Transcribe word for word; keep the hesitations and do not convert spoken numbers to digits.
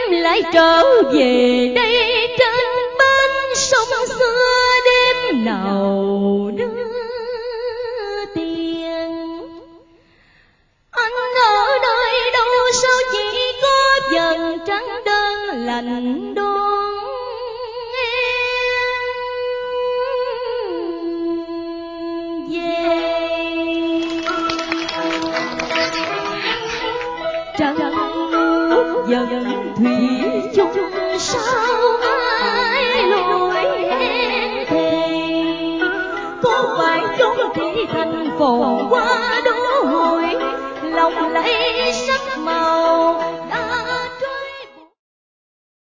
em lại trở về đây trên bên sông xưa đêm nào đưa tiền. Anh ở nơi đâu sao chỉ có dần trắng đơn lạnh đón em về. Trăng nước dần thủy chung sao ai lối em thề, có phải chốn thị thành phố